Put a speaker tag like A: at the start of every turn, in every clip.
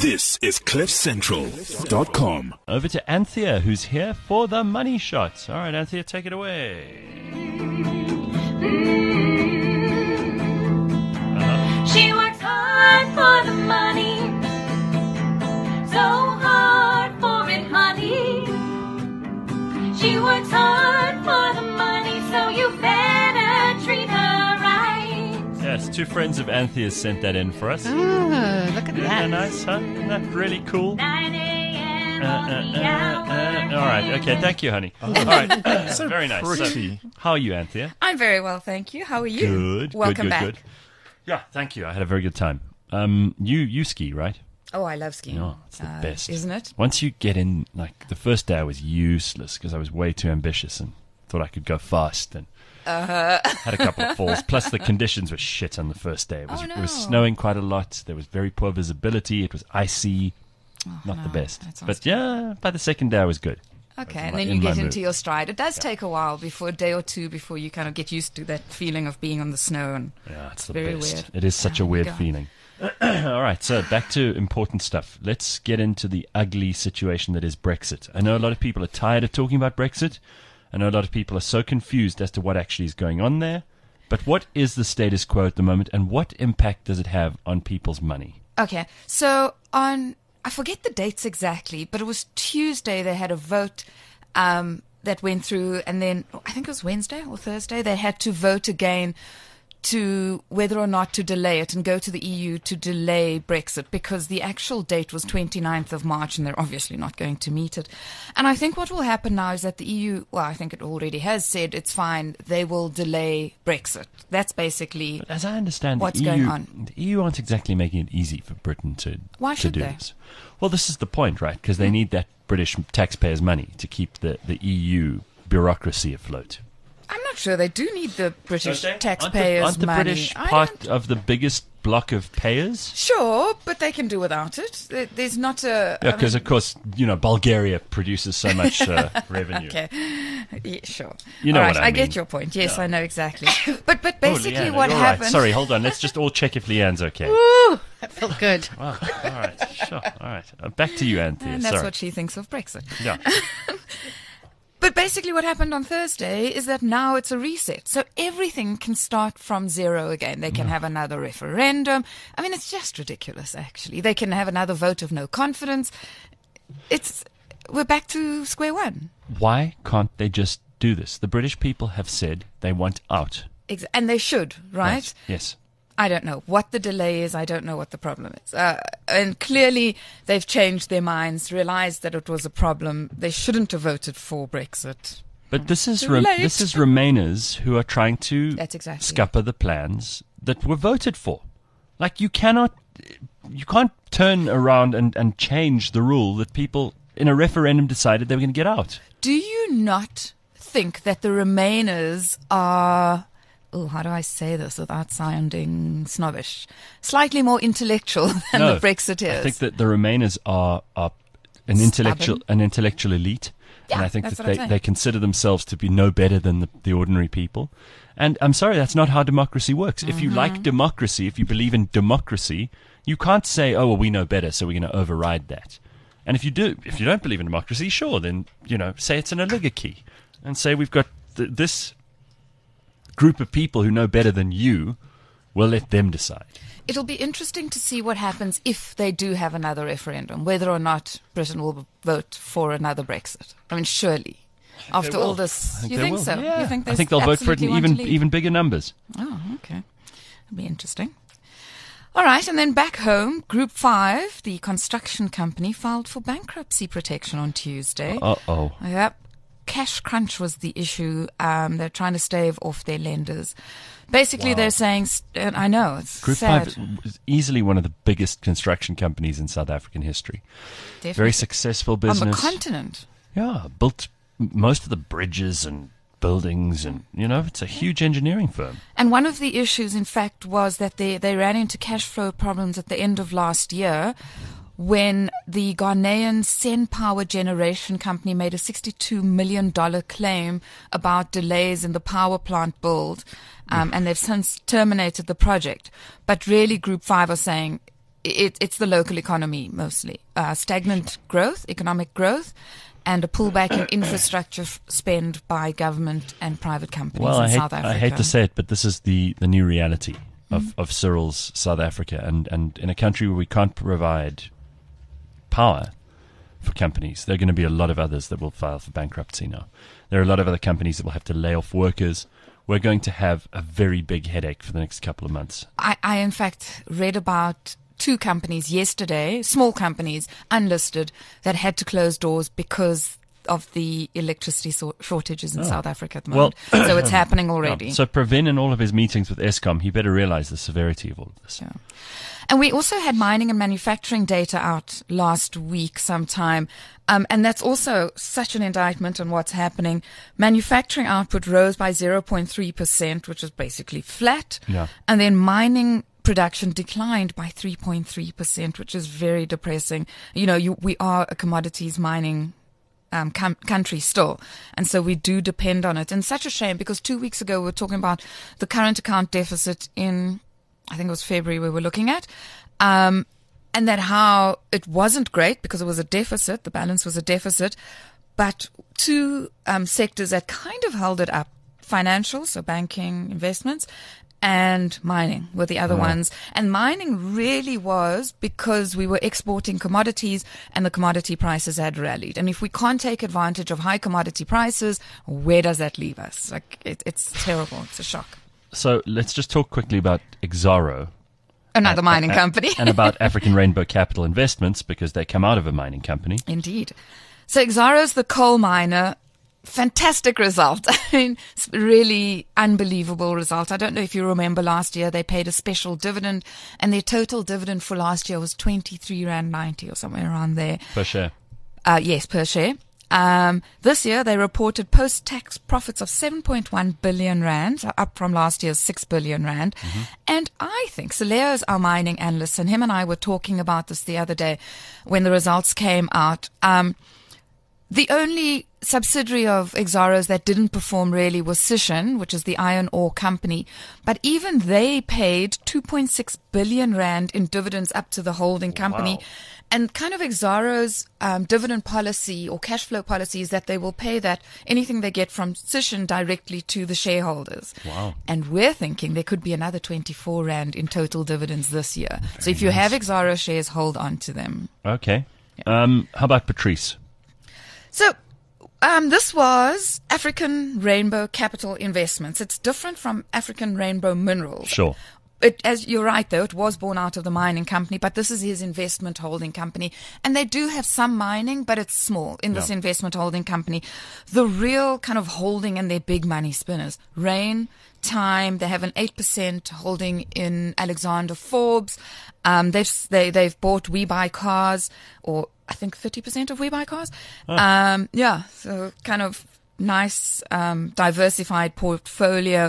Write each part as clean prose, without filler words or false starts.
A: This is CliffCentral.com.
B: Over to Anthea, who's here for the money shot. All right, Anthea, take it away.
C: She works hard for the money, so hard for it, honey. She works hard for the money, so you better treat her right.
B: Yes, two friends of Anthea's sent that in for us.
D: Oh, look at
B: Isn't
D: that.
B: that nice, huh? Isn't that really cool?
C: 9 a.m. on the hour.
B: All right, okay, thank you, honey. All right,
A: So
B: very nice.
A: pretty.
B: So, how are you, Anthea?
D: I'm very well, thank you. How are you?
B: Good.
D: Welcome
B: good,
D: back.
B: Good. Yeah, thank you. I had a very good time. You ski, right?
D: Oh, I love skiing.
B: Oh, it's the best.
D: Isn't it?
B: Once you get in, like, the first day I was useless because I was way too ambitious and thought I could go fast and had a couple of falls. Plus, the conditions were shit on the first day. It was,
D: Oh, no.
B: it was snowing quite a lot. There was very poor visibility. It was icy. Not the best.
D: that sounds
B: But yeah, by the second day I was good.
D: Okay,
B: in
D: and
B: my-
D: then
B: in
D: you
B: my
D: get
B: mood.
D: into your stride. It does take a while, before a day or two, before you kind of get used to that feeling of being on the snow. And
B: Yeah, it's the
D: Very
B: best.
D: weird.
B: It is such a
D: Oh, my
B: weird
D: God.
B: feeling. All right, so back to important stuff. Let's get into the ugly situation that is Brexit. I know a lot of people are tired of talking about Brexit. I know a lot of people are so confused as to what actually is going on there. But what is the status quo at the moment, and what impact does it have on people's money?
D: okay, so on, I forget the dates exactly, but it was Tuesday they had a vote that went through, and then I think it was Wednesday or Thursday they had to vote again to whether or not to delay it and go to the EU to delay Brexit, because the actual date was 29th of March and they're obviously not going to meet it. And I think what will happen now is that the EU, well, I think it already has said it's fine, they will delay Brexit. That's basically
B: But as I understand,
D: what's
B: the EU,
D: going on.
B: the EU aren't exactly making it easy for Britain to,
D: Why
B: to
D: should
B: do
D: they?
B: this. Well, this is the point, right? Because they need that British taxpayers' money to keep the EU bureaucracy afloat.
D: I'm not sure they do need the British
B: Don't they?
D: taxpayers'
B: aren't the
D: money.
B: British
D: I
B: part
D: don't-
B: of the biggest block of payers?
D: Sure, but they can do without it. There's not a.
B: Yeah,
D: I
B: because
D: mean-
B: of course, Bulgaria produces so much revenue.
D: Okay, yeah, sure.
B: You know
D: All
B: what
D: right,
B: I
D: get
B: mean.
D: your point. Yes, I know exactly. But
B: Oh,
D: basically,
B: Leanne,
D: what
B: you're right.
D: happened?
B: Sorry, hold on. Let's just all check if Leanne's okay.
D: Ooh, that felt good.
B: Wow. All right, sure. All right. Back to you, Anthea.
D: And that's
B: Sorry.
D: what she thinks of Brexit.
B: Yeah.
D: But basically, what happened on Thursday is that now it's a reset. So everything can start from zero again. They can have another referendum. I mean, it's just ridiculous, actually. They can have another vote of no confidence. We're back to square one.
B: Why can't they just do this? The British people have said they want out.
D: And they should, right?
B: Yes.
D: I don't know what the delay is. I don't know what the problem is. And clearly, they've changed their minds, realized that it was a problem. They shouldn't have voted for Brexit.
B: But this is
D: Too late.
B: this is Remainers who are trying to
D: That's exactly
B: scupper the plans that were voted for. Like you can't turn around and change the rule that people in a referendum decided they were going to get out.
D: Do you not think that the Remainers are, how do I say this without sounding snobbish, slightly more intellectual than
B: No,
D: the Brexiteers?
B: I think that the Remainers are an intellectual elite.
D: Yeah,
B: And I think
D: that's
B: that
D: what I'm saying.
B: they consider themselves to be no better than the ordinary people. And I'm sorry, that's not how democracy works. If you
D: Mm-hmm.
B: like democracy, if you believe in democracy, you can't say, oh, well, we know better, so we're going to override that. And if you don't believe in democracy, sure, then, say it's an oligarchy. And say we've got this group of people who know better than you, we'll let them decide.
D: It'll be interesting to see what happens if they do have another referendum, whether or not Britain will vote for another Brexit. I mean, surely. After all this, you
B: they
D: think
B: will.
D: so?
B: Yeah.
D: You think
B: I think they'll vote for it in even bigger numbers.
D: Oh, okay. That'll be interesting. All right, and then back home, Group 5, the construction company, filed for bankruptcy protection on Tuesday.
B: Uh-oh.
D: Yep. Cash crunch was the issue. They're trying to stave off their lenders. Basically,
B: Wow.
D: they're saying, and I know, it's
B: Group
D: sad.
B: 5 is easily one of the biggest construction companies in South African history.
D: Definitely.
B: Very successful business.
D: On the continent.
B: Yeah, built most of the bridges and buildings, and it's a huge engineering firm.
D: And one of the issues, in fact, was that they ran into cash flow problems at the end of last year when the Ghanaian Sen Power Generation Company made a $62 million claim about delays in the power plant build, and they've since terminated the project. But really, Group 5 are saying it's the local economy mostly. Stagnant growth, economic growth, and a pullback in infrastructure spend by government and private companies
B: Well,
D: in South Africa.
B: I hate to say it, but this is the new reality of Cyril's South Africa. And in a country where we can't provide power for companies, there are going to be a lot of others that will file for bankruptcy now. There are a lot of other companies that will have to lay off workers. We're going to have a very big headache for the next couple of months.
D: I in fact read about 2 companies yesterday, small companies, unlisted, that had to close doors because of the electricity shortages in South Africa at the moment. So it's happening already.
B: So Pravin, in all of his meetings with Eskom, he better realize the severity of all of this.
D: Yeah. And we also had mining and manufacturing data out last week sometime. And that's also such an indictment on what's happening. Manufacturing output rose by 0.3%, which is basically flat.
B: Yeah.
D: And then mining production declined by 3.3%, which is very depressing. You know, we are a commodities mining country still. And so we do depend on it. And such a shame, because 2 weeks ago we were talking about the current account deficit in, I think it was February we were looking at, and that how it wasn't great because it was a deficit, the balance was a deficit, but 2 sectors that kind of held it up, financial, so banking, investments, and mining were the other ones. And mining really was because we were exporting commodities and the commodity prices had rallied. And if we can't take advantage of high commodity prices, where does that leave us? Like, it's terrible. It's a shock.
B: So let's just talk quickly about Exxaro.
D: Another mining company.
B: And about African Rainbow Capital Investments, because they come out of a mining company.
D: Indeed. So Exxaro's the coal miner. Fantastic result. I mean, it's really unbelievable result. I don't know if you remember last year, they paid a special dividend and their total dividend for last year was 23.90 Rand or somewhere around there.
B: Per share.
D: Yes, per share. This year they reported post-tax profits of 7.1 billion Rand, up from last year's 6 billion Rand. And I think, so Leo's our mining analyst, and him and I were talking about this the other day when the results came out. The only subsidiary of Exxaro's that didn't perform really was Sishen, which is the iron ore company. But even they paid 2.6 billion Rand in dividends up to the holding company.
B: Wow.
D: And kind of Exxaro's dividend policy or cash flow policy is that they will pay that anything they get from Sishen directly to the shareholders.
B: Wow.
D: And we're thinking there could be another 24 Rand in total dividends this year. So if you have Exxaro shares, hold on to them.
B: Okay. How about Patrice?
D: So this was African Rainbow Capital Investments. It's different from African Rainbow Minerals.
B: Sure.
D: As you're right, though, it was born out of the mining company, but this is his investment holding company. And they do have some mining, but it's small in this investment holding company. The real kind of holding and their big money spinners, Rain, Time, they have an 8% holding in Alexander Forbes. They've bought We Buy Cars, or I think 30% of We Buy Cars. So kind of nice, diversified portfolio.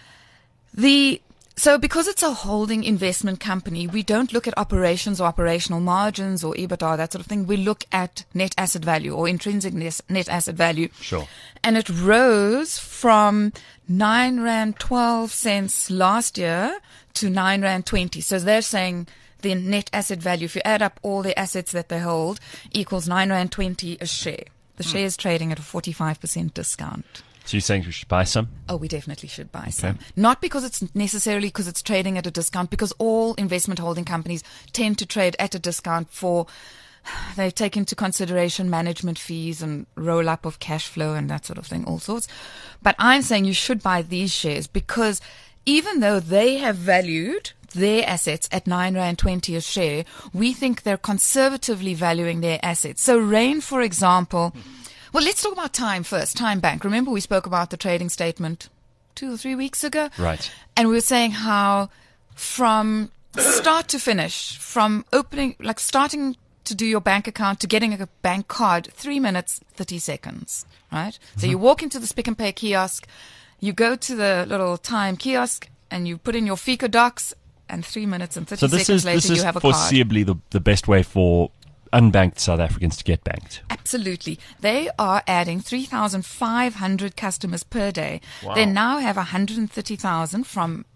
D: So because it's a holding investment company, we don't look at operations or operational margins or EBITDA, that sort of thing. We look at net asset value or intrinsic net asset value.
B: Sure.
D: And it rose from 9.12 Rand last year to 9.20 Rand. So they're saying the net asset value, if you add up all the assets that they hold, equals 9.20 Rand a share. The share is trading at a 45% discount.
B: So you're saying we should buy some?
D: Oh, we definitely should buy some. Not because it's necessarily because it's trading at a discount, because all investment holding companies tend to trade at a discount they take into consideration management fees and roll up of cash flow and that sort of thing, all sorts. But I'm saying you should buy these shares because even though they have valued their assets at 9.20 Rand a share, we think they're conservatively valuing their assets. So Rain, for example... Well, let's talk about Time first. Time Bank. Remember we spoke about the trading statement 2 or 3 weeks ago?
B: Right.
D: And we were saying how from start to finish, from opening, like starting to do your bank account to getting a bank card, 3 minutes, 30 seconds, right? So you walk into the Pick n Pay kiosk, you go to the little Time kiosk and you put in your FICA docs and 3 minutes and 30 seconds later you have a card.
B: So this is foreseeably the best way for unbanked South Africans to get banked.
D: Absolutely. They are adding 3,500 customers per day.
B: Wow.
D: They now have 130,000 from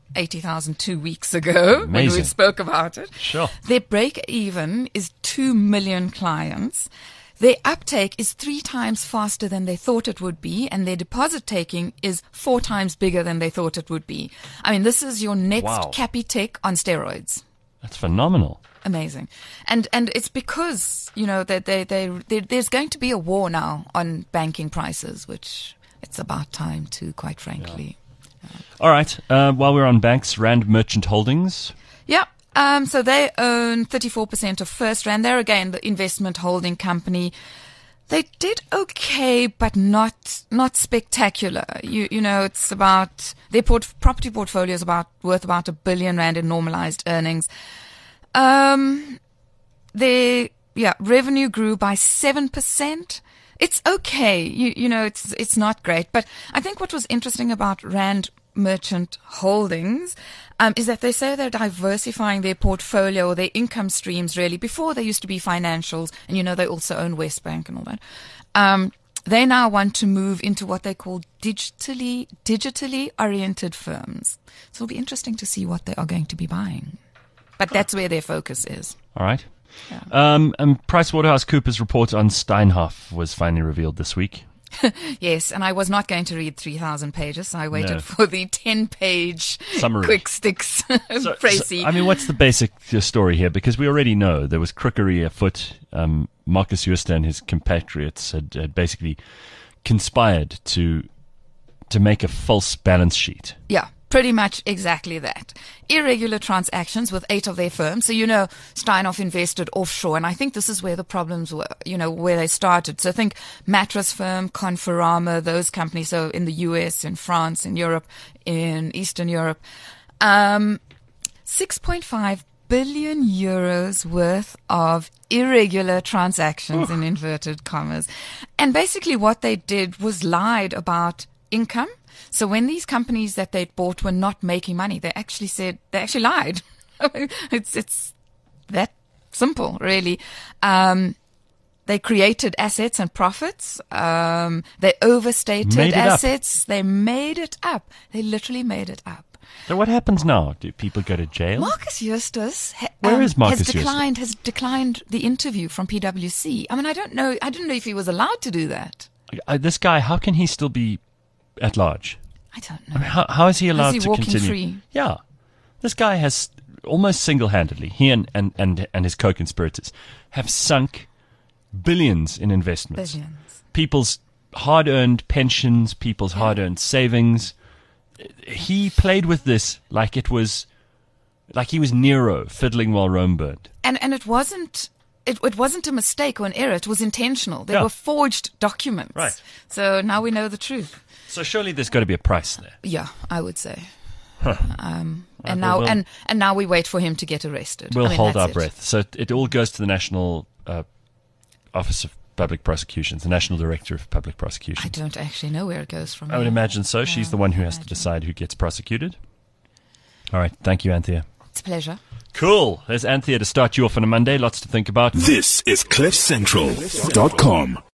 D: 80,000 2 weeks ago when
B: Amazing.
D: we spoke about it.
B: Sure.
D: Their break even is 2 million clients. Their uptake is 3 times faster than they thought it would be, and their deposit taking is 4 times bigger than they thought it would be. I mean, this is your next
B: Wow.
D: Capitec on steroids.
B: That's phenomenal.
D: Amazing. And it's because, that there's going to be a war now on banking prices, which it's about time to, quite frankly.
B: All right. While we're on banks, Rand Merchant Holdings.
D: Yeah. So they own 34% of First Rand. They're, again, the investment holding company. They did okay, but not spectacular. It's about their property portfolio is worth about R1 billion in normalized earnings. Their revenue grew by 7%. It's okay. It's not great. But I think what was interesting about Rand Merchant Holdings is that they say they're diversifying their portfolio or their income streams, really. Before, they used to be financials, and they also own Westbank and all that. They now want to move into what they call digitally oriented firms. So it'll be interesting to see what they are going to be buying. But that's where their focus is.
B: All right. And PricewaterhouseCoopers report on Steinhoff was finally revealed this week.
D: Yes, and I was not going to read 3,000 pages, so I waited for the 10-page
B: Summary.
D: quick sticks précis.
B: What's the basic story here? Because we already know there was crookery afoot. Marcus Jooste and his compatriots had basically conspired to make a false balance sheet.
D: Yeah, pretty much exactly that. Irregular transactions with 8 of their firms. So, Steinhoff invested offshore, and I think this is where the problems were, where they started. So think Mattress Firm, Conforama, those companies, so in the US, in France, in Europe, in Eastern Europe. 6.5 billion euros worth of irregular transactions in inverted commas. And basically what they did was lied about income. So when these companies that they bought were not making money, they actually lied. It's that simple, really. They created assets and profits. They overstated assets. They made it up. They literally made it up.
B: So what happens now? Do people go to jail?
D: Marcus Justus
B: Where is Marcus
D: has declined the interview from PwC. I mean, I didn't know if he was allowed to do that.
B: This guy, how can he still be at large?
D: I don't know.
B: I mean, how is he allowed
D: Is he
B: to
D: walking
B: continue?
D: free?
B: Yeah. This guy has almost single-handedly, he and his co-conspirators have sunk billions in investments.
D: Billions.
B: People's hard-earned pensions, people's hard-earned savings. He played with this like he was Nero fiddling while Rome burned.
D: And it wasn't a mistake or an error. It was intentional. They
B: Yeah.
D: were forged documents.
B: Right.
D: So now we know the truth.
B: So surely there's got to be a price there.
D: Yeah, I would say. And
B: well,
D: now and now we wait for him to get arrested.
B: We'll hold
D: that's
B: our
D: it.
B: breath. So it all goes to the National Office of Public Prosecutions, the National Director of Public
D: I
B: Prosecutions.
D: don't actually know where it goes from.
B: I would
D: here.
B: imagine so. She's the one who has to decide who gets prosecuted. All right. Thank you, Anthea.
D: It's a pleasure.
B: Cool. There's Anthea to start you off on a Monday. Lots to think about.
A: This is CliffCentral.com.